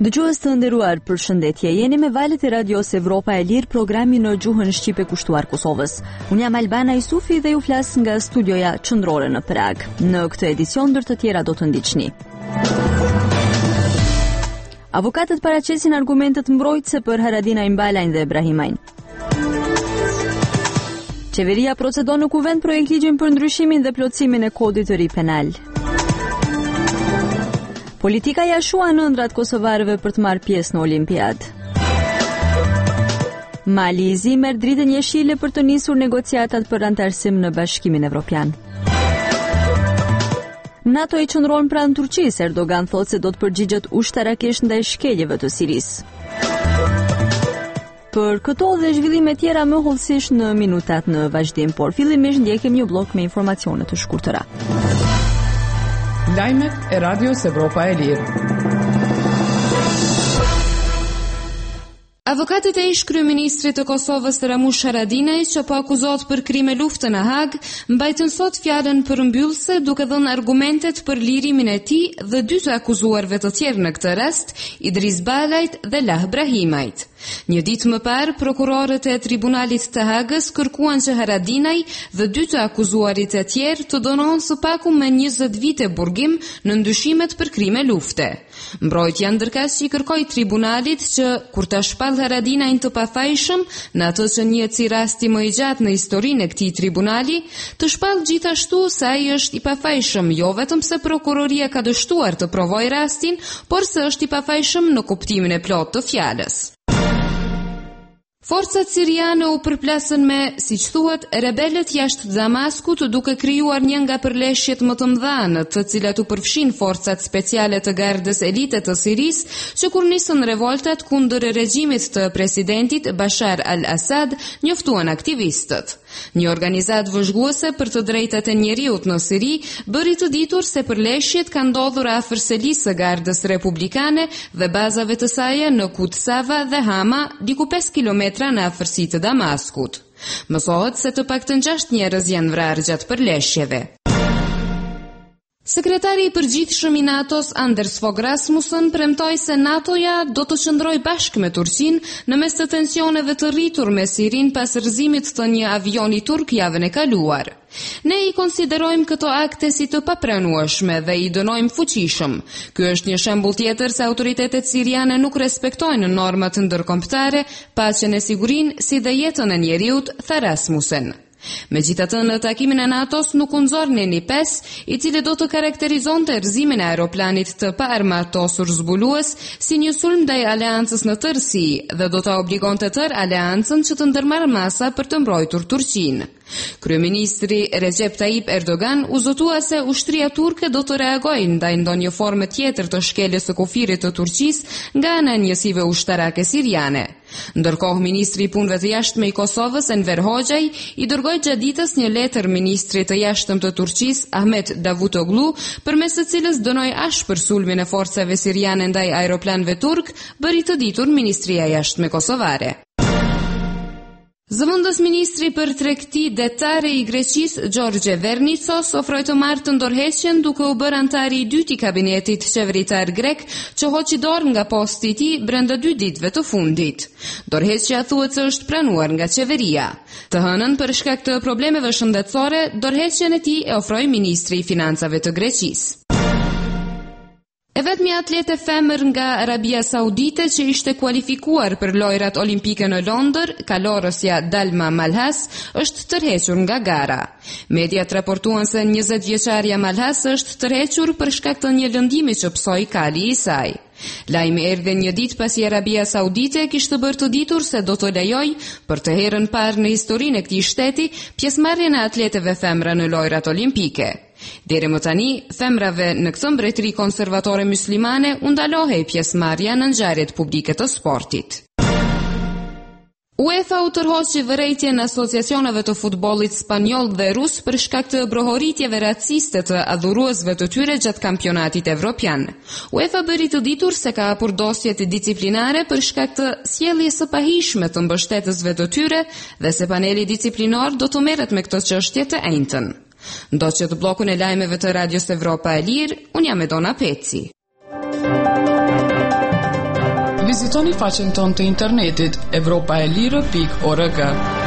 Dëgjues të nderuar, përshëndetje. Jeni me valët e Radios Evropa e Lirë, programi në gjuhën shqipe kushtuar Kosovës. Unë jam Albana Isufi dhe ju flas nga studioja qendrore në Prag. Në këtë edicion ndër të tjera do të ndiqni. Avokatët paraqesin argumentet mbrojtëse për Haradinajn, Balajn dhe Ebrahimajn. Qeveria procedon në kuvent projekt ligjin për ndryshimin dhe plotësimin e kodit të ri penal. Politika ja shua ëndrat kosovarëve për të marrë pjesë në Olimpiadë. Mali i Zi merr dritën jeshile për të nisur negociatat për antarësim në Bashkimin Evropian. NATO i qëndron pranë Turqisë, Erdogan thotë se do të përgjigjet ushtarakisht ndaj shkeljeve të Sirisë. Për këto dhe zhvillime tjera më hollësisht në minutat në vazhdim, por fillimisht ndjekim një blok me informacione të shkurtëra. Lajmet e Radios Evropa e Lirë. Avokatët e ish kryeministrit të Kosovës Ramush Haradinaj, që po akuzohet për krime lufte në Hag, mbajtën sot fjalën përmbyllëse duke dhënë argumentet për lirimin e tij dhe dy të akuzuarve të tjerë në këtë rast, Idris Balajt dhe Lah Brahimajt. Një ditë më parë, prokurorët e Tribunalit të Hagës kërkuan që Haradinaj dhe dy të akuzuarit e tjerë të dënohen së paku me 20 vite burgim në ndyshimet për krime lufte. Mbrojtja ndërkohë i kërkoi Tribunalit që kur ta shpall Haradinajn të pafajshëm në atë që njihet si rasti më i gjatë në historinë e këtij tribunali, të shpall gjithashtu se ai është i pafajshëm jo vetëm se prokuroria ka dështuar të provojë rastin, por se është i pafajshëm në kuptimin e plotë të fjalës. Forcat siriane u përplasën me, siç thuhet, rebelët jashtë Damaskut, duke krijuar një nga përleshjet më të mëdha në të cilat u përfshin forcat speciale të gardës elite të Sirisë, që kur nisën revoltat kundër regjimit të presidentit Bashar al-Assad, njoftuan aktivistët. Një organizatë vëzhguese për të drejtat e njeriut në Siri bëri të ditur se përleshjet kanë ndodhur afër selisë së gardës republikane dhe bazave të saj në Kutsava dhe Hama, diku 5 kilometra në afërsi të Damaskut. Mësohet se të paktën 6 njerëz janë vrarë gjatë përleshjeve. Sekretari i përgjithshëm i NATO-s Anders Fogh Rasmussen premtoi se NATO-ja do të qëndrojë bashkë me Turqinë në mes të tensioneve të rritur me Sirinë pas rrëzimit të një avioni turk javën e kaluar. Ne i konsiderojmë këto akte si të papranueshme dhe i dënojmë fuqishëm. Ky është një shembull tjetër se autoritetet siriane nuk respektojnë normat ndërkombëtare, paqen e sigurinë si dhe jetën e njeriut, tha Rasmussen. Megjithatë, në takimin e NATO-s nuk u nxorr Neni 5, i cili do të karakterizonte rrëzimin e aeroplanit të paarmatosur zbulues si një sulm ndaj aleancës në tërësi dhe do ta obligonte tërë aleancën që të ndërmarrë masa për të mbrojtur Turqinë. Kryeministri Recep Tayyip Erdogan u zotua se ushtria turke do të reagojë ndaj ndonjë forme tjetër të shkeljes së kufirit të Turqisë nga ana e njësive ushtarake siriane. Ndërkohë, ministri i punëve të jashtme i Kosovës Enver Hoxhaj i dërgoi gjatë ditës një letër ministrit të jashtëm të Turqisë Ahmet Davutoglu, përmes së cilës dënoi ashpër sulmin e forcave siriane ndaj aeroplanëve turk, bëri të ditur Ministria e Jashtme kosovare. Zëvendës ministri për tregti detare i Greqisë, Gjorgje Vernitsos, ofroi të marrë të ndorheqjen duke u bërë antar i dytë i kabinetit qeveritar grek, që hoqi dorë nga posti i tij brenda 2 ditëve të fundit. Dorëheqja thuhet se është pranuar nga qeveria. Të hënën, për shkak të problemeve shëndetësore, dorëheqjen e tij e ofroi ministri i financave të Greqisë. E vetmi atlete femër nga Arabia Saudite që ishte kualifikuar për lojrat olimpike në Londër, kalorësja Dalma Malhas, është tërhequr nga gara. Mediat raportuan se 20 vjeçaria Malhas është tërhequr për shkak të një lëndimi që psoi kali i saj. Lajmi erdhi një ditë pasi Arabia Saudite kishte bërë të ditur se do të lejojë për të herën parë në historinë e këtij shteti pjesëmarrjen e atleteve femra në lojrat olimpike. Deri më tani, femrave në këtë mbretëri konservatore muslimane u ndalohej pjesëmarrja në ngjarjet publike të sportit. UEFA u tërhoqi vërejtjen e asociacioneve të futbollit spanjoll dhe rus për shkak të brohoritjeve raciste të adhuruesve të tyre gjatë kampionatit evropian. UEFA bëri të ditur se ka hapur dosjet disiplinare për shkak të sjelljes së pahishme të mbështetësve të tyre dhe se paneli disiplinor do të merret me këtë çështje të enjtën. Ndoqët blokun e lajmeve të Radios Evropa e Lirë, unë jam Edona Peci. Vizitoni faqen tonë të internetit evropaelirë.org.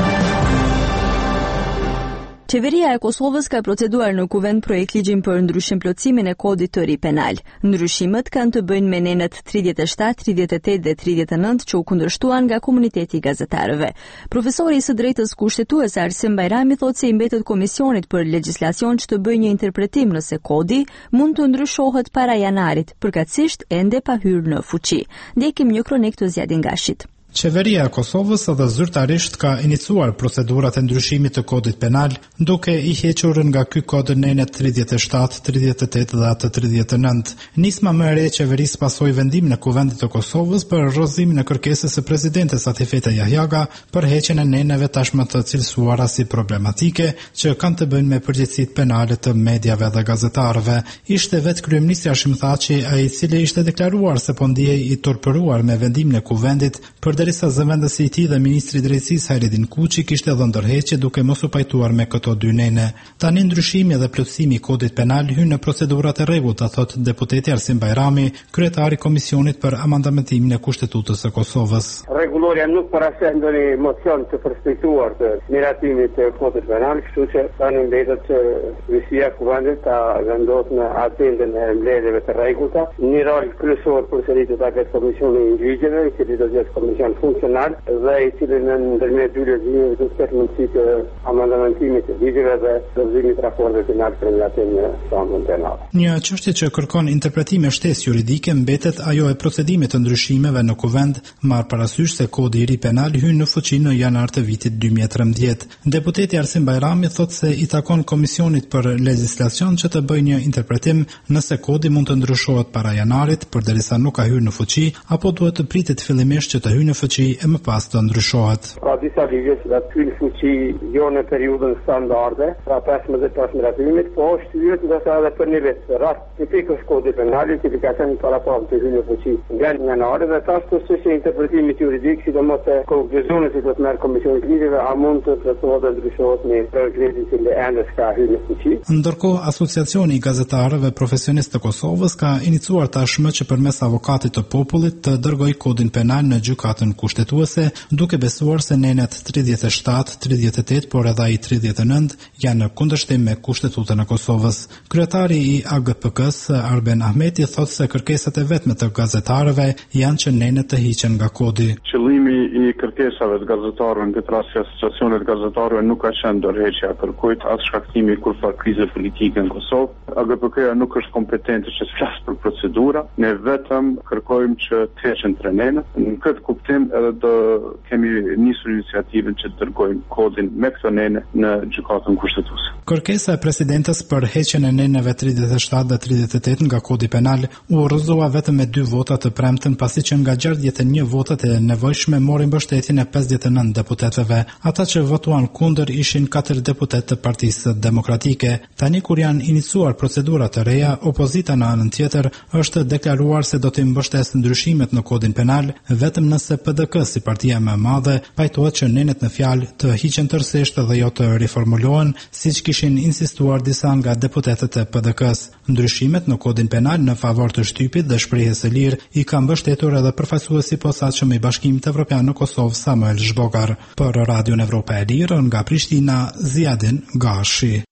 Qeveria e Kosovës ka proceduar në kuvend projekt ligjin për ndryshim plotësimin e kodit të ri penal. Ndryshimet kanë të bëjnë me nenet 37, 38 dhe 39 që u kundërshtuan nga komuniteti i gazetarëve. Profesori i së drejtës kushtetuese Arsim Bajrami thotë se i mbetet Komisionit për Legjislacion që të bëjë një interpretim nëse kodi mund të ndryshohet para janarit, përkatësisht ende pa hyrë në fuqi. Ndjekim një kronik të Zjadin Gashit. Qeveria e Kosovës edhe zyrtarisht ka iniciuar procedurat e ndryshimit të kodit penal, duke i hequr nga ky kod nenet 37, 38 dhe atë 39. Nisma më e re e qeverisë pasoi vendimin e Kuvendit të Kosovës për rrëzimin e kërkesës së presidentes Atifete Jahjaga për heqjen e neneve tashmë të cilësuara si problematike që kanë të bëjnë me përgjegjësitë penale të mediave dhe gazetarëve. Ishte vetë kryeministri Hashim Thaçi ai i cili ishte deklaruar se po ndihej i turpëruar me vendimin e Kuvendit derisa zëvendësi i tij dhe ministri i drejtësisë Hajredin Kuçi kishte dhënë ndërheqje duke mos u pajtuar me këto dy nene. Tani ndryshimi dhe plotësimi i kodit penal hyn në procedurat e rregullta, thotë deputeti Arsim Bajrami, kryetari i Komisionit për amandamentimin e Kushtetutës së Kosovës. Rregulloria nuk paraqet ndonjë mocion të përshpejtuar të miratimit të kodit penal, kështu që tani mbetet që Kryesia e Kuvendit ta vendosë në atendën e mbledhjeve të rregullta, një rol kryesor përsëritet të ketë komisioni i ligjeve, i cili do të jetë komision funksional dhe i cili në ndërmjet dy legjimeve do të ketë mundësi të amandamentimit të ligjeve dhe dorëzimit të raporteve penal për miratimin e standardit penal. Një çështje që kërkon interpretime shtesë juridike mbetet ajo e procedimit të ndryshimeve në kuvend, marr parasysh se kodi i ri penal hyn në fuqi në janar të vitit 2013. Deputeti Arsim Bajrami thotë se i takon Komisionit për Legjislacion që të bëjë një interpretim nëse kodi mund të ndryshohet para janarit përderisa nuk ka hyrë në fuqi apo duhet të pritet fillimisht që të hyjë në fuqi e më pas të ndryshohet. Ka disa ligje që do të hyjnë në fuqi jo në periudhën standarde, pra 15 pas miratimit, po shtyhet ndërsa edhe për një vit. Rast tipik është kodi penal që ka qenë para pak të hyjë në fuqi nga janari dhe tash është interpretimi juridik, sidomos e konkluzionit që do të merr Komisioni i Ligjeve, a mund të plotësohet dhe ndryshohet në progresin që ende ka hyrë në fuqi. Ndërkohë, Asociacioni i Gazetarëve Profesionistë të Kosovës ka iniciuar tashmë që përmes avokatit të popullit të dërgojë kodin penal në gjykatën kushtetuese, duke besuar se nenet 37, 38, por edhe ai 39 janë në kundërshtim me Kushtetutën e Kosovës. Kryetari i AGPK-s Arben Ahmeti thotë se kërkesat e vetme të gazetarëve janë që nenet të hiqen nga kodi. Qëllimi i kërkesave të gazetarëve në këtë rast asociacionet gazetarëve nuk ka qenë ndërheqja e kërkojt as shkaktimi i kurrë krize politike në Kosovë. AGPK-ja nuk është kompetente që të flasë për procedura, ne vetëm kërkojmë që të heqen tre nenet. Në këtë kuptim edhe do kemi nisur iniciativën që të dërgojmë kodin me këto nene në gjykatën kushtetuese. Kërkesa e presidentes për heqjen e neneve 37 dhe 38 nga kodi penal u rrëzua vetëm me 2 vota të premten, pasi që nga 61 votat e nevojshme morin mbështetjen e 59 deputetëve. Ata që votuan kundër ishin 4 deputet të Partisë Demokratike. Tani kur janë iniciuar procedurat të reja, opozita në anën tjetër është deklaruar se do të mbështesë ndryshimet në kodin penal vetëm nëse PDK si partia më e madhe pajtohet që nenet në fjalë të hiqen tërësisht dhe jo të riformulohen, siç kishin insistuar disa nga deputetët e PDK-s. Ndryshimet në kodin penal në favor të shtypit dhe shprehjes së lirë i ka mbështetur edhe përfaqësuesi i posaçëm i Bashkimit Evropian në Kosovë Samuel Zhbogar. Për Radion Evropa e Lirë nga Prishtina, Zjadin Gashi.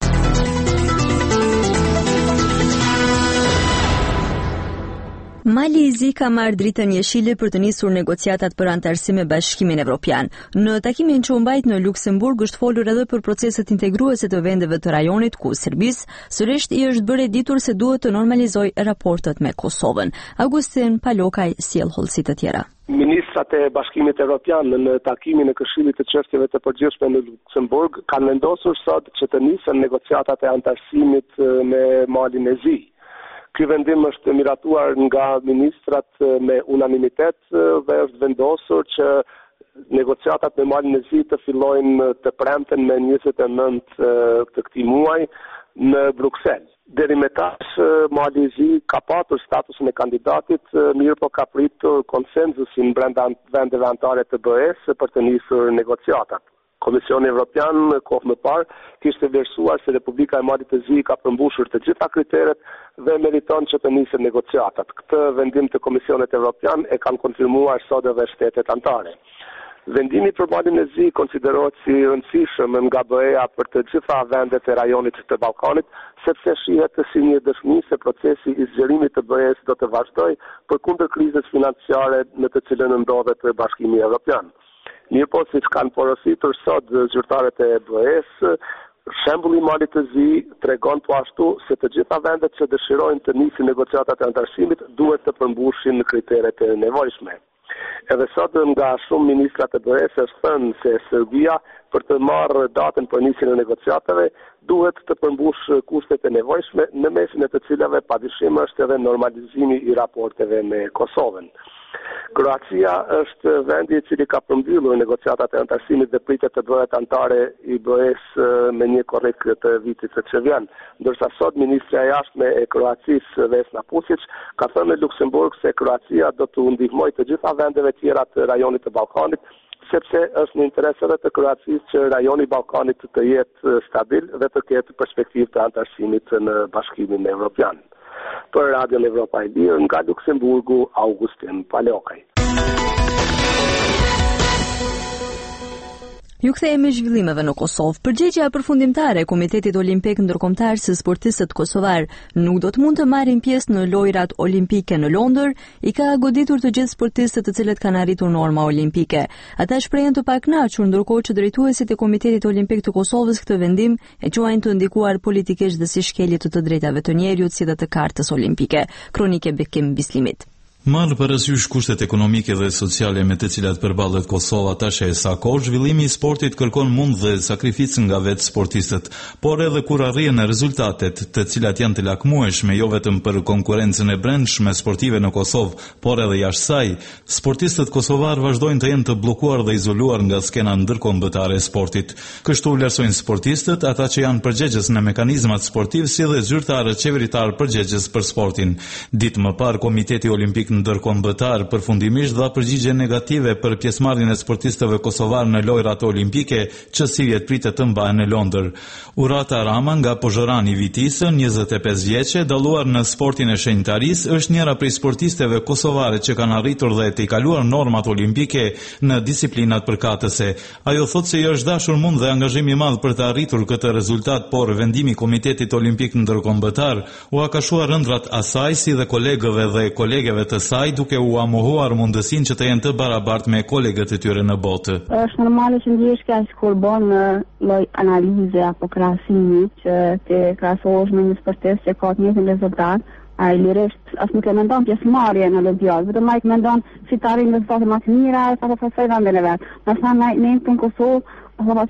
Mali i Zi ka marrë dritën jeshile për të nisur negociatat për antarësi me Bashkimin Evropian. Në takimin që u mbajt në Luksemburg është folur edhe për proceset integruese të vendeve të rajonit ku Serbisë sërish i është bërë ditur se duhet të normalizojë raportet me Kosovën. Agustin Palokaj sjell hollësi të tjera. Ministrat e Bashkimit Evropian në takimin e Këshillit të Çështjeve të Përgjithshme në Luksemburg kanë vendosur sot që të nisen negociatat e antarësimit me Malin e Zi. Ky vendim është miratuar nga ministrat me unanimitet dhe është vendosur që negociatat me Malin e Zi të fillojnë të premten me 29 të këtij muaji në Bruksel. Deri me tash Mali i Zi ka patur statusin e kandidatit, mirë po ka pritur konsenzusin brenda vendeve anëtare të BE-s për të nisur negociatat. Komisioni Evropian kohë më parë kishte vlerësuar se Republika e Malit të Zi ka përmbushur të gjitha kriteret dhe meriton që të nisën negociatat. Këtë vendim të Komisionit Evropian e kanë konfirmuar sot edhe shtetet anëtare. Vendimi për Malin e Zi konsiderohet si rëndësishëm nga BE-ja për të gjitha vendet e rajonit të Ballkanit, sepse shihet si një dëshmi se procesi i zgjerimit të BE-s do të vazhdojë përkundër krizës financiare në të cilën ndodhet Bashkimi Evropian. Mirëpo, siç kanë porositur sot zyrtarët e BE-s, shembulli i Malit të Zi tregon po ashtu se të gjitha vendet që dëshirojnë të nisin negociatat e antarësimit duhet të përmbushin kriteret e nevojshme. Edhe sot nga shumë ministrat e BE-s është thënë se Serbia për të marrë datën për nisjen e negociatave duhet të përmbush kushtet e nevojshme, në mesin e të cilave padyshim është edhe normalizimi i raporteve me Kosovën. Kroacia është vendi i cili ka përmbyllur negociatat e antarësimit dhe pritet të bëhet antare i BE-s me një korrik të vitit që vjen. Ndërsa sot ministrja e jashtme e Kroacisë Vesna Pusic ka thënë në Luksemburg se Kroacia do të ndihmojë të gjitha vendeve tjera të rajonit të Ballkanit, sepse është në interes edhe të Kroacisë që rajoni i Ballkanit të jetë stabil dhe të ketë perspektivë të antarësimit në Bashkimin Evropian. Për Radio Evropa e Lirë nga Luksemburgu, Augustin Palokaj. Ju kthehemi zhvillimeve në Kosovë. Përgjegjja përfundimtare e Komitetit Olimpik Ndërkombëtar se sportistët kosovar nuk do të mund të marrin pjesë në lojrat olimpike në Londër, i ka goditur të gjithë sportistët të cilët kanë arritur norma olimpike. Ata shprehen të pakënaqur, ndërkohë që drejtuesit e Komitetit Olimpik të Kosovës këtë vendim e quajnë të ndikuar politikisht dhe si shkelje të drejtave të njeriut si dhe të kartës olimpike. Kronike Bekim Bislimit. Marrë parasysh kushtet ekonomike dhe sociale me të cilat përballet Kosova tash e sa kohë, zhvillimi i sportit kërkon mund dhe sakrificë nga vetë sportistët, por edhe kur arrihen rezultatet, të cilat janë të lakmueshme jo vetëm për konkurrencën e brendshme sportive në Kosovë, por edhe jashtë saj, sportistët kosovar vazhdojnë të jenë të bllokuar dhe izoluar nga skena ndërkombëtare e sportit. Kështu vlerësojnë sportistët, ata që janë përgjegjës në mekanizmat sportiv, si dhe zyrtarët qeveritar përgjegjës për sportin. Ditë më parë, Komiteti Olimpik Ndërkombëtar përfundimisht dha përgjigje negative për pjesëmarrjen e sportistëve kosovar në lojrat olimpike që sirjet pritet të mbahen në Londër. Urata Rama nga Pozhorani Vitisë, 25 vjeçe, dalluar në sportin e shenjtarisë, është njëra prej sportisteve kosovare që kanë arritur dhe të kaluar normat olimpike në disiplinat përkatëse. Ajo thotë se i është dashur mund dhe angazhim i madh për të arritur këtë rezultat, por vendimi i Komitetit Olimpik Ndërkombëtar u akashuar ëndrat asaj si dhe kolegëve dhe kolegeve të saj, duke u amohuar mundësinë që të jenë të barabartë me kolegët e tyre në botë. Është normale që ndjesh kaq kur bën lloj analize apo krahasimi që të krahasohesh me një sportist që ka të njëjtin rezultat, ai lirisht as nuk e mendon pjesëmarrje në Olimpiadë, vetëm ai mendon si të arrijë rezultate më të mira sa të pasojë vendin e vet. Nëse ne në Kosovë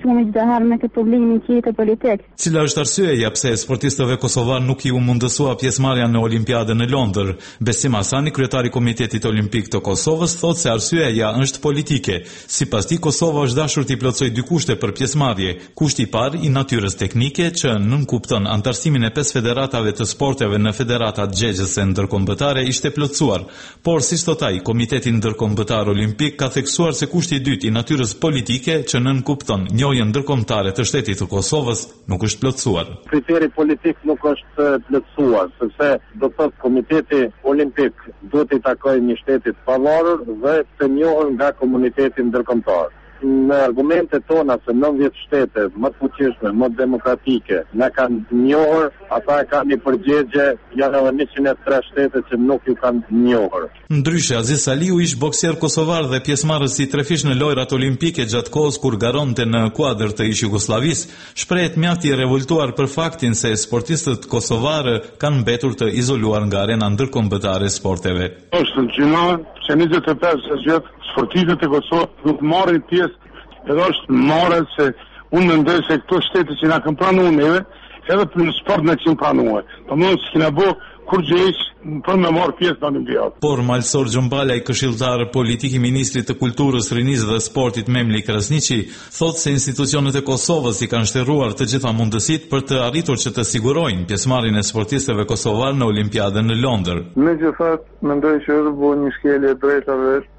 me këtë problemin tjetër politik. Cila është arsyeja pse sportistëve kosovar nuk i u mundësua pjesëmarrja në Olimpiadën në Londër? Besim Hasani, kryetari i Komitetit Olimpik të Kosovës, thotë se arsyeja është politike. Sipas tij, Kosova është dashur të plotësojë dy kushte për pjesëmarrje. Kushti i parë i natyrës teknike që nënkupton antarësimin e 5 federatave të sporteve në federatat xhegjëse ndërkombëtare ishte plotësuar. Por siç thotë ai, Komiteti Ndërkombëtar Olimpik ka theksuar se kushti i dytë i natyrës politike që nënkupton njohjen ndërkombëtare të shtetit të Kosovës nuk është plotësuar. Kriteri politik nuk është plotësuar, sepse do të thotë Komiteti Olimpik duhet i takojë një shteti të pavarur dhe të njohur nga komuniteti ndërkombëtar. Në argumentet tona se 90 shtete më të fuqishme, më demokratike, na kanë njohur, ata kanë një përgjigje, janë edhe 103 shtete që nuk ju kanë njohur. Ndryshe, Aziz Saliu ish boksier kosovar dhe pjesëmarrës i trefish në lojrat olimpike gjatë kohës kur garonte në kuadër të ish Jugosllavisë, shprehet mjaft i revoltuar për faktin se sportistët kosovarë kanë mbetur të izoluar nga arena ndërkombëtare e sporteve. Është gjëna që 25 vjet sportistët e Kosovës nuk marrin pjesë, edhe është marrë se unë mendoj se këto shtete që na kanë pranuar neve, edhe për në sport na kanë pranuar. Domethënë s'kena bë kur gjejsh për me marrë pjesë në Olimpiadë. Por Malsor Gjombalaj, këshilltar politik i ministrit të kulturës, rinisë dhe sportit Memli Krasniqi, thotë se institucionet e Kosovës i kanë shtërruar të gjitha mundësitë për të arritur që të sigurojnë pjesëmarrjen e sportistëve kosovar në Olimpiadën në Londër. Megjithatë, mendoj që është bërë një shkelje drejtave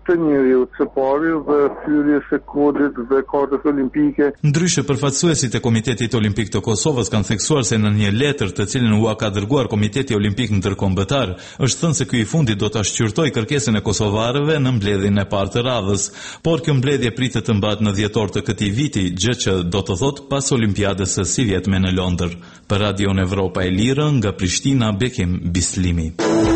të njeriut së pari dhe thyrjes së kodit dhe kartës olimpike. Ndryshe, përfaqësuesit e Komitetit Olimpik të Kosovës kanë theksuar se në një letër të cilën u ka dërguar Komiteti Olimpik Ndërkombëtar, është thënë se ky i fundit do ta shqyrtojë kërkesën e kosovarëve në mbledhjen e parë të radhës, por kjo mbledhje pritet të mbahet në dhjetor të këtij viti, gjë që do të thotë pas Olimpiadës së sivjetme në Londër. Për Radion Evropa e Lirë, nga Prishtina, Bekim Bislimi.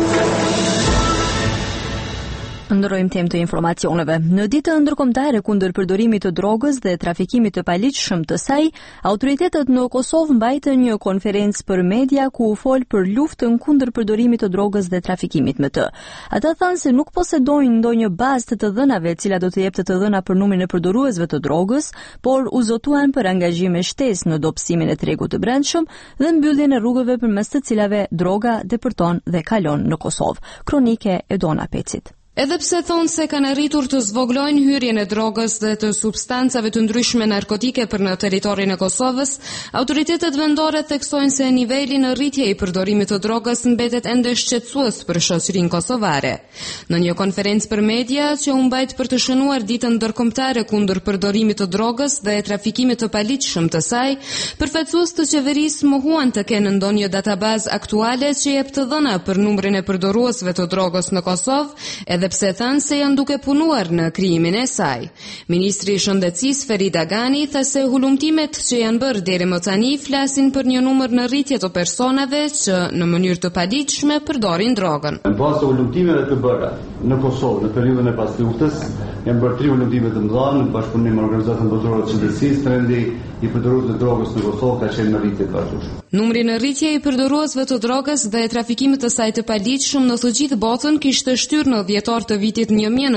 Ndrojmë temë të informacioneve. Në ditën ndërkombëtare kundër përdorimit të drogës dhe trafikimit të paligjshëm të saj, autoritetet në Kosovë mbajtën një konferencë për media ku u fol për luftën kundër përdorimit të drogës dhe trafikimit me të. Ata thanë se nuk posedojnë ndonjë bazë të dhënave e cila do të jepte të dhëna për numrin e përdoruesve të drogës, por u zotuan për angazhime shtesë në dobësimin e tregut të brendshëm dhe mbylljen e rrugëve përmes të cilave droga depërton dhe kalon në Kosovë. Kronike e Dona Pecit. Edhe pse thonë se kanë arritur të zvoglojnë hyrjen e drogës dhe të substancave të ndryshme narkotike për në territorin e Kosovës, autoritetet vendore theksojnë se niveli në rritje i përdorimit të drogës mbetet ende shqetësues për shoqërinë kosovare. Në një konferencë për media që u mbajt për të shënuar ditën ndërkombëtare kundër përdorimit të drogës dhe trafikimit të paligjshëm të saj, përfaqësues të qeverisë mohuan të kenë ndonjë databazë aktuale që jep të dhëna për numrin e përdoruesve të drogës në Kosovë, edhe pse thanë se janë duke punuar në krijimin e saj. Ministri i Shëndetësisë Ferida Gani tha se hulumtimet që janë bërë deri më tani flasin për një numër në rritje të personave që në mënyrë të paligjshme përdorin drogën. Në bazë të hulumtimeve të bëra në Kosovë në periudhën e pas luftës, janë bërë 3 hulumtime të mëdha në bashkëpunim me Organizatën Botërore të Shëndetësisë. Trendi i përdoruesve të drogës në Kosovë ka qenë në rritje të vazhdueshme. Numri në rritje i përdoruesve të drogës dhe trafikimit të saj të paligjshëm në të gjithë botën kishte shtyrë në dhjetor të vitit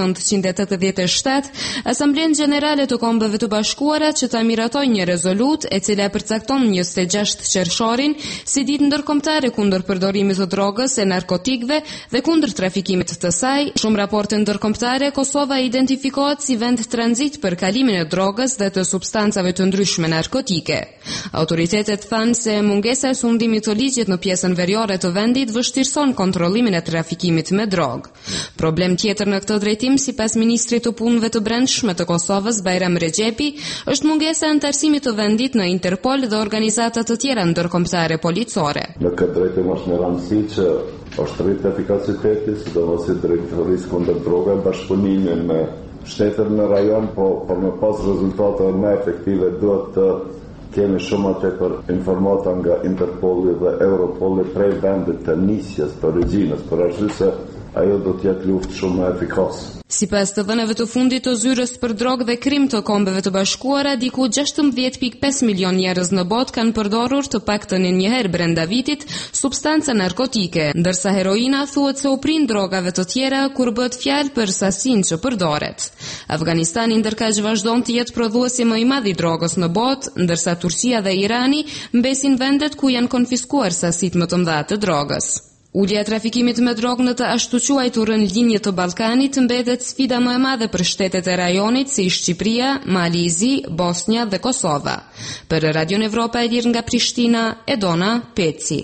1987 Asamblenë Gjenerale të Kombeve të Bashkuara që ta miratojë një rezolut e cila përcakton 26 qershorin si ditë ndërkombëtare kundër përdorimit të drogës e narkotikëve dhe kundër trafikimit të saj. Shumë raporte ndërkombëtare Kosova identifikohet si vend tranzit për kalimin e drogës dhe të substancave të ndryshme narkotike. Autoritetet thanë se mungesa e sundimit të ligjit në pjesën veriore të vendit vështirëson kontrollimin e trafikimit me drogë. Problem tjetër në këtë drejtim, sipas ministrit të punëve të brendshme të Kosovës, Bajram Rexhepi, është mungesa e antarësimit të vendit në Interpol dhe organizata të tjera ndërkombëtare policore. Në këtë drejtim është me rëndësi që është rrit efikasiteti, sidomos i drejtorisë kundër drogës, bashkëpunimi me shtetet në rajon, por me pas rezultate më efektive duhet të kemi shumë atë për informata nga Interpoli dhe Europoli prej vendit të nisjes të origjinës, për arsye se ajo do të jetë luftë shumë më efikase. Sipas të dhënave të fundit të zyrës për drogë dhe krim të Kombeve të Bashkuara, diku 16.5 milion njerëz në botë kanë përdorur të paktën një herë brenda vitit substanca narkotike, ndërsa heroina thuhet se u prind drogave të tjera kur bëhet fjalë për sasinë që përdoret. Afganistani ndërkaq vazhdon të jetë prodhuesi më i madh i drogës në botë, ndërsa Turqia dhe Irani mbesin vendet ku janë konfiskuar sasitë më të mëdha të drogës. Ulja e trafikimit me drogë në të ashtu quajturën linjë të Ballkanit mbetet sfida më e madhe për shtetet e rajonit si Shqipëria, Mali i Zi, Bosnja dhe Kosova. Për Radion Evropa e Lirë nga Prishtina, Edona Peci.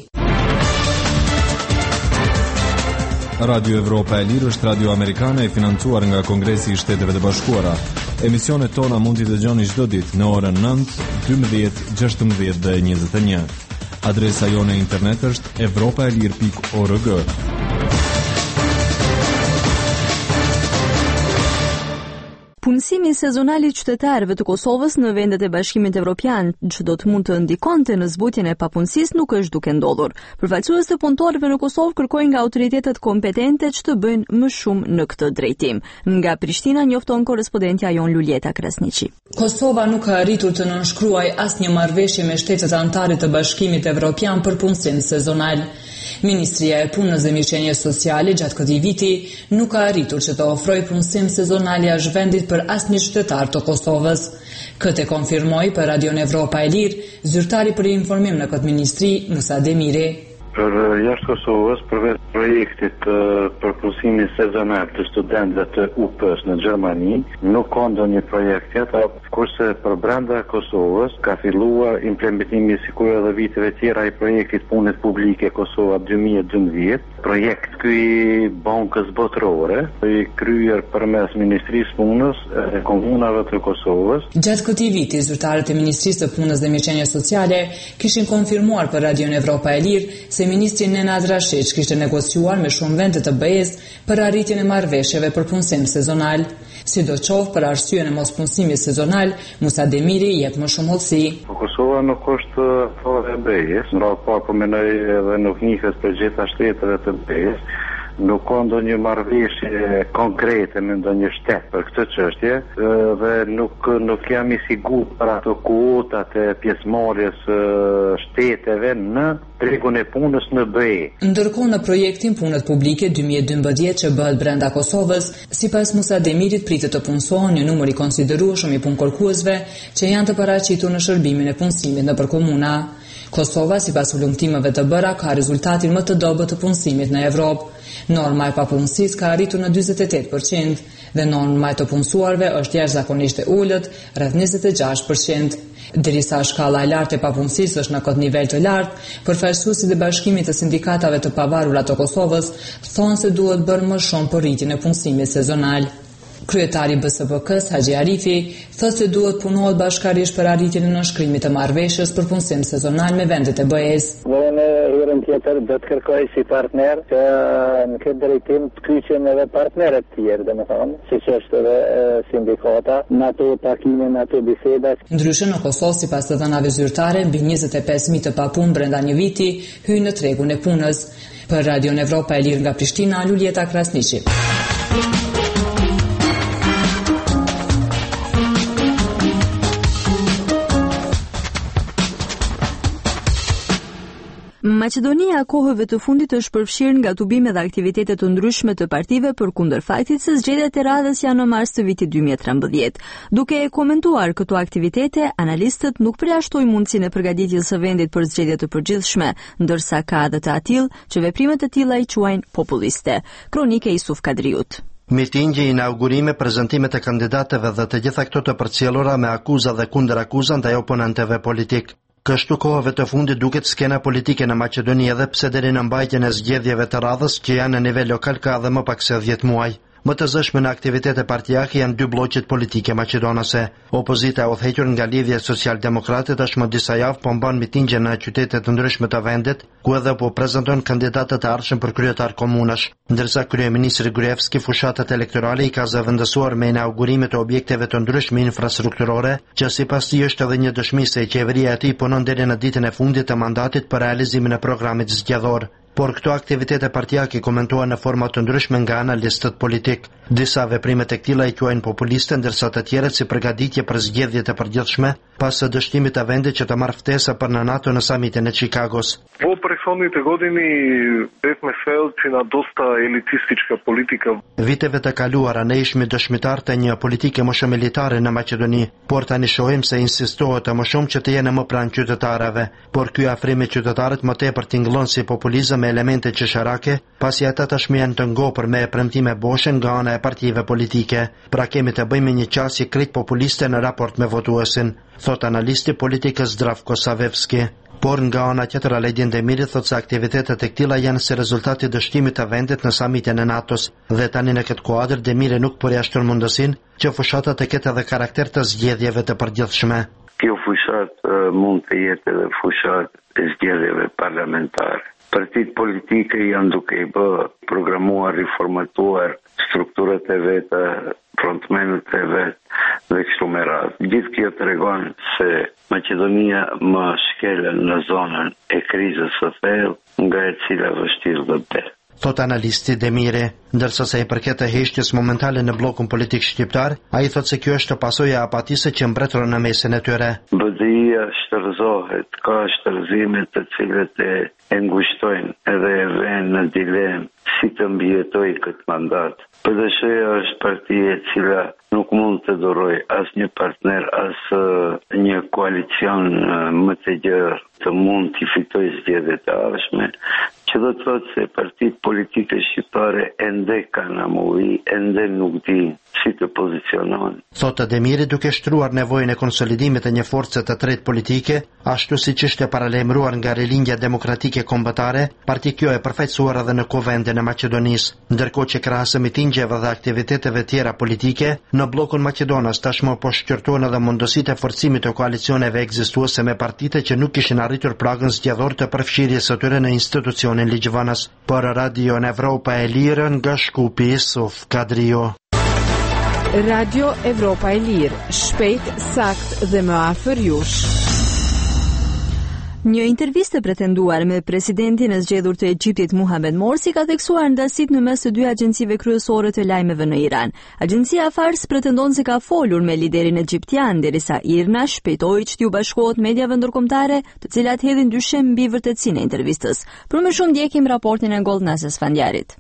Radio Evropa e Lirë është radio amerikane e financuar nga Kongresi i Shteteve të Bashkuara. Emisionet tona mund t'i dëgjoni çdo ditë në orën 9, 12, 16 dhe 21. Adresa jone internet është evropaelir.org. Punësimi sezonal i qytetarëve të Kosovës në vendet e Bashkimit Evropian, që do të mund të ndikonte në zbutjen e papunësisë, nuk është duke ndodhur. Përfaqësues të punëtorëve në Kosovë kërkojnë nga autoritetet kompetente që të bëjnë më shumë në këtë drejtim. Nga Prishtina njofton korrespondentja jon Luljeta Krasniqi. Kosova nuk ka arritur të nënshkruajë asnjë marrëveshje me shtetet anëtare të Bashkimit Evropian për punësim sezonal. Ministria e Punës dhe Mirëqenies Sociale gjatë këtij viti nuk ka arritur që të ofrojë punësim sezonal jashtë vendit për asnjë qytetar të Kosovës. Këtë konfirmoi për Radion Evropa e Lirë zyrtari për informim në këtë ministri, Musa Demiri. Për jashtë Kosovës, përveç projektit përpunësimit sezonal të studentëve të UP-s në Gjermani nuk ka ndonjë projekt tjetër, kurse për brenda Kosovës ka filluar implementimi sikur edhe viteve tjera i projektit punës publike Kosova 2012, projekt ky i Bankës Botërore, i kryer përmes Ministrisë Punës e Komunave të Kosovës. Gjatë këtij viti, zyrtarët e Ministrisë së Punës dhe Mirëqenies Sociale kishin konfirmuar për Radion Evropa e Lirë se ministri Nenad Rashiç kishte negociuar me shumë vende të BE-s për arritjen e marrëveshjeve për punësim sezonal. Sidoqoftë për arsyeën e mospunësimit sezonal, Musa Demiri jep më shumë hollësi. Kosova nuk është e BE-s, në radhë parë përmenoj edhe nuk njihet për gjitha shteteve të BE-s. Nuk ka ndonjë marrëveshje konkrete me ndonjë shtet për këtë çështje dhe nuk jam i sigurt për ato kuotat e pjesëmarrjes shteteve në tregun e punës në BE. Ndërkohë në projektin punët publike 2012 që bëhet brenda Kosovës, sipas Musa Demirit pritet të punësohen një numër i konsiderueshëm i punëkërkuesve që janë të paraqitur në shërbimin e punësimit nëpër komuna. Kosova, sipas ulëmtimeve të bëra, ka rezultatin më të dobët të punësimit në Evropë. Norma e papunësisë ka arritur në 48% dhe norma e të punësuarve është jashtëzakonisht e ulët, rreth 26%. Derisa shkalla e lartë e papunësisë është në këtë nivel të lartë, përfaqësuesit e Bashkimit të Sindikatave të Pavarura të Kosovës thonë se duhet bërë më shumë për rritjen e punësimit sezonal. Kryetari BSPK-s Haxhi Arifi thotë se duhet punohet bashkërisht për arritjen e nënshkrimit të marrëveshjes për punësim sezonal me vendet e BE-s. Në herën tjetër do të kërkoj si partner që në këtë drejtim të kyçen edhe partnerët tjerë, domethënë, siç është edhe sindikata, në ato takime, në ato biseda. Ndryshe në Kosovë, sipas të dhënave zyrtare, mbi 25.000 të papunë brenda një viti hyjnë në tregun e punës. Për Radion Evropa e Lirë nga Prishtina, Luljeta Krasniqi. Maqedonia kohëve të fundit është përfshirë nga tubime dhe aktivitete të ndryshme të partive për kundër faktit se zgjedhjet e radhës janë në mars të vitit 2013. Duke e komentuar këto aktivitete, analistët nuk përjashtojnë mundësinë e përgatitjes së vendit për zgjedhje të përgjithshme, ndërsa ka edhe të atill që veprimet e tilla i quajnë populiste. Kronike Isuf Kadriut. Mitingje, inaugurime, prezantime të kandidatëve dhe të gjitha këto të përcjellura me akuza dhe kundërakuza ndaj oponentëve politik. Kështu kohëve të fundit duket skena politike në Maqedoni edhe pse deri në mbajtjen e zgjedhjeve të radhës që janë në nivel lokal ka edhe më pak se 10 muaj. Më të zëshme në aktivitete partijake janë dy bloqet politike maqedonase. Opozita e udhëhequr nga lidhja socialdemokrate tashmë disa javë po mban mitingje në qytete të ndryshme të vendit, ku edhe po prezanton kandidatët e ardhshëm për kryetar komunash, ndërsa kryeministri Gruevski fushatat elektorale i ka zëvendësuar me inaugurime të objekteve të ndryshme infrastrukturore, që sipas tij është edhe një dëshmi se qeveria e tij punon deri në ditën e fundit të mandatit për realizimin e programit zgjedhor. Por këto aktivitete partijake komentuar në forma të ndryshme nga analistët politik. Disa veprimet e këtilla i quajnë populiste, ndërsa të tjerët si përgatitje për zgjedhjet e përgjithshme, pas së dështimit të vendit që të marrë ftesa për në NATO në samitin e Chicagos. Во prethodните години бевме сведоци на доста елитистичка политика. Viteve të kaluara ne ishmi dëshmitar të një politike më shumë elitare në Maqedoni, por tani shohim se insistohet më shumë që të jenë më pranë qytetarëve, por ky afrim me qytetarët më tepër tingëllon si populizëm me elemente qesharake, pasi ata tashmë janë të ngopur me premtime boshe nga ana e partive politike. Pra kemi të bëjmë një qasje krejt populiste në raport me votuesin, thot analisti politikës Zdravko Savevski. Por nga ana tjetër Aledin Demiri thot se aktivitetet e këtilla janë si rezultati dështimit të vendit në samitin e NATO-s dhe tani në këtë kuadër Demiri nuk përjashton mundësinë që fushata të ketë edhe karakter të zgjedhjeve të përgjithshme. Kjo fushat mund të jetë edhe fushat e zgjedhjeve parlamentare. Partitë politike janë duke i bë programuar, riformatuar strukturat e veta, frontmenët e vetë dhe kështu me radhë. Gjithë kjo tregon se Maqedonia më shkelen në zonën e krizës së thellë nga e cila vështirë do të thot analisti Demiri, ndërsa sa i përket të heqjes momentale në bllokun politik shqiptar, ai thot se kjo është pasojë e apatisë që mbretëron në mesin e tyre. BDI-ja shterëzohet, ka shterëzime të cilët e ngushtojnë edhe e vënë në dilemë si të mbijetoj këtë mandat. PD-ja është partia e cila nuk mund të duroj as një partner, as një koalicion më të gjerë të mund t'i fitoj zgjedhjet e ardhshme, që do të thotë se partitë politike shqiptare ende kanë amovi, ende nuk di si të pozicionohen. Thotë Demiri duke shtruar nevojën e konsolidimit të një force të tretë politike, ashtu siç ishte paralajmëruar nga Rilindja Demokratike Kombëtare, parti kjo e përfaqësuar edhe në kuvendin e Maqedonisë, ndërkohë që krahasëm mitingjeve dhe aktiviteteve tjera politike, në bllokun maqedonas tashmë po shqyrtohen edhe mundësitë e forcimit të koalicioneve ekzistuese me partitë që nuk kishin arritur pragën zgjedhor të përfshirjes së tyre në institucionin ligjvënës. Për Radio Evropa e Lirë nga Shkupi, Suf Kadrio. Radio Evropa e Lirë, shpejt, sakt dhe më afër jush. Një intervistë pretenduar me presidentin e zgjedhur të Egjiptit Mohamed Morsi ka theksuar ndasit në mes të dy agjencive kryesore të lajmeve në Iran. Agjencia Fars pretendon se ka folur me liderin egjiptian, derisa IRNA shpejtoi që t'ju bashkohet mediave ndërkombëtare, të cilat hedhin dyshim mbi vërtetësinë e intervistës. Për më shumë ndjekim raportin e Goldnas Esfandiarit.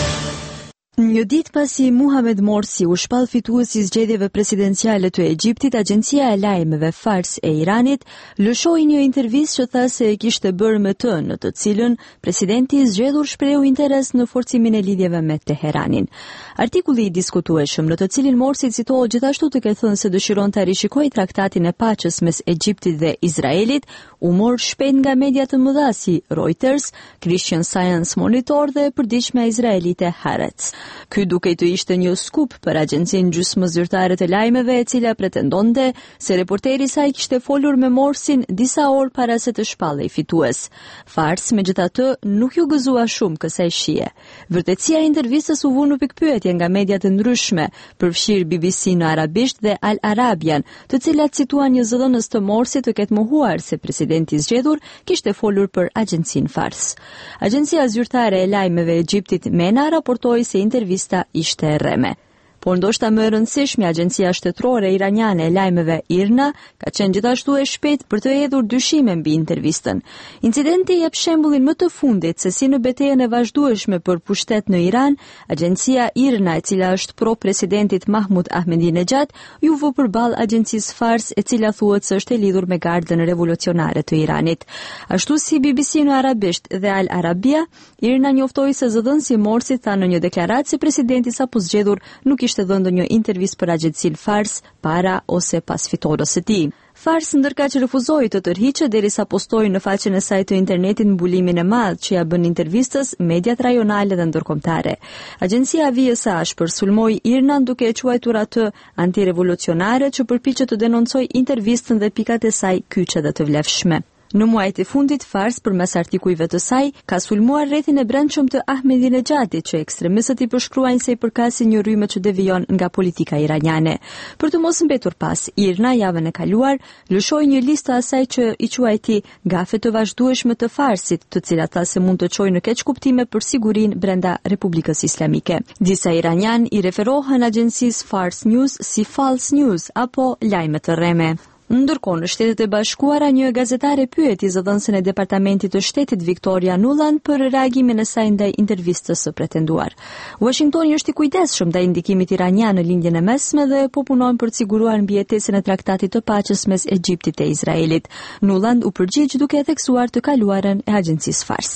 Një ditë pasi Mohamed Morsi u shpall fituesi i zgjedhjeve presidenciale të Egjiptit, agjencia e lajmeve Fars e Iranit lëshoi një intervistë që tha se e kishte bërë me të, në të cilën presidenti i zgjedhur shprehu interes në forcimin e lidhjeve me Teheranin. Artikulli i diskutueshëm, në të cilin Morsi citohet gjithashtu të ketë thënë se dëshiron të rishikojë traktatin e paqes mes Egjiptit dhe Izraelit, u mor shpejt nga media të mëdha si Reuters, Christian Science Monitor dhe e përditshme izraelite Haaretz. Ky dukej të ishte një skup për agjencinë gjysmëzyrtare të lajmeve, e cila pretendonte se reporteri i saj kishte folur me Morsin disa orë para se të shpallej fitues. Fars, megjithatë, nuk ju gëzua shumë kësaj shije. Vërtetësia e intervistës u vu në pikpyetje nga media të ndryshme, përfshirë BBC në arabisht dhe Al Arabian, të cilat cituan një zëdhënës të Morsit të ketë mohuar se presidenti i zgjedhur kishte folur për agjencinë Fars. Agjencia zyrtare e lajmeve e Egjiptit MENA raportoi se intervista ishte rreme. Por ndoshta më e rëndësishme, agjencia shtetërore iraniane e lajmeve IRNA ka qenë gjithashtu e shpejt për të hedhur dyshime mbi intervistën. Incidenti jep shembullin më të fundit se si në betejën e vazhdueshme për pushtet në Iran, agjencia IRNA, e cila është pro presidentit Mahmud Ahmadinejad, ju vë përballë agjencisë Fars, e cila thuhet se është e lidhur me gardën revolucionare të Iranit. Ashtu si BBC në arabisht dhe Al Arabia, IRNA njoftoi se zëdhënësi Morsi tha në një deklaratë se presidenti sapo zgjedhur nuk ishte dhënë ndonjë intervistë për agjencinë Fars para ose pas fitores së tij. Fars ndërkaq refuzoi të tërhiqet derisa postoi në faqen e saj të internetit mbulimin e madh që ja bën intervistës mediat rajonale dhe ndërkombëtare. Agjencia VSA shpërsulmoi IRNA duke e quajtur atë antirevolucionare që përpiqet të denoncojë intervistën dhe pikat e saj kyçe dhe të vlefshme. Në muajt e fundit, Fars, përmes artikujve të saj, ka sulmuar rrethin e brendshëm të Ahmadinejadit, që ekstremistët i përshkruajnë se i përkasin një rrymë që devijon nga politika iraniane. Për të mos mbetur pas, IRNA javën e kaluar lëshoi një listë të asaj që i quajti gafe të vazhdueshme të Farsit, të cilat tha se mund të çojë në keq kuptime për sigurinë brenda Republikës Islamike. Disa iranian i referohen agjencisë Fars News si false news apo lajme të rreme. Ndërkohë, në Shtetet e Bashkuara, një gazetare pyeti zëdhënësin e Departamentit të Shtetit Victoria Nuland për reagimin e saj ndaj intervistës së pretenduar. Washingtoni është i kujdesshëm ndaj ndikimit iranian në lindjen e mesme dhe po punon për të siguruar mbijetesën e traktatit të paqes mes Egjiptit e Izraelit. Nuland u përgjigj duke theksuar të kaluarën e agjencisë Fars.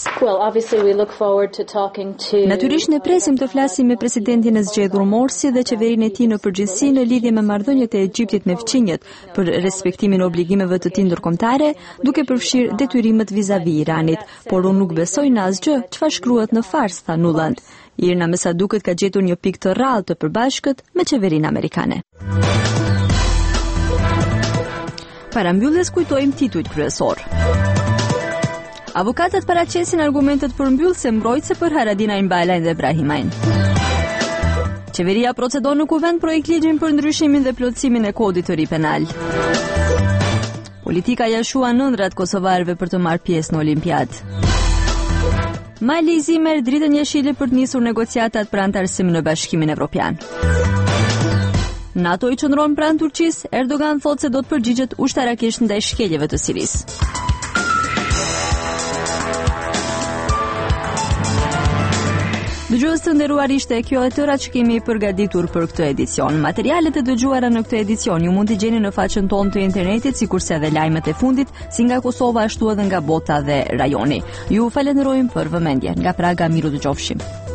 Natyrisht ne presim të flasim me presidentin e zgjedhur Morsi dhe qeverinë e tij në përgjithësi në lidhje me marrëdhëniet e Egjiptit me fqinjet për respektimin e obligimeve të tij ndërkombëtare, duke përfshirë detyrimet vizavi Iranit, por unë nuk besoj në asgjë çfarë shkruhet në Fars, tha Nuland. IRNA me sa duket ka gjetur një pikë të rrallë të përbashkët me qeverinë amerikane. Para mbylljes kujtojmë titujt kryesor. Avokatët paraqesin argumentet përmbyllëse mbrojtëse për Haradinaj Mbalajn dhe Brahimajn. Qeveria procedon në kuvend projekt ligjin për ndryshimin dhe plotësimin e kodit të ri penal. Politika jashua nëndrat kosovarëve për të marrë pjesë në Olimpiadë. Mali i Zi merr dritën jeshile për të nisur negociatat për antarësim në Bashkimin Evropian. NATO i qëndron pranë Turqisë, Erdogan thotë se do të përgjigjet ushtarakisht ndaj shkeljeve të Sirisë. Dëgjues të nderuar, ishte kjo e tëra që kemi përgatitur për këtë edicion. Materialet e dëgjuara në këtë edicion ju mund t'i gjeni në faqen tonë të internetit, sikurse edhe lajmet e fundit, si nga Kosova ashtu edhe nga bota dhe rajoni. Ju falenderojmë për vëmendje. Nga Praga, miru dëgjofshim.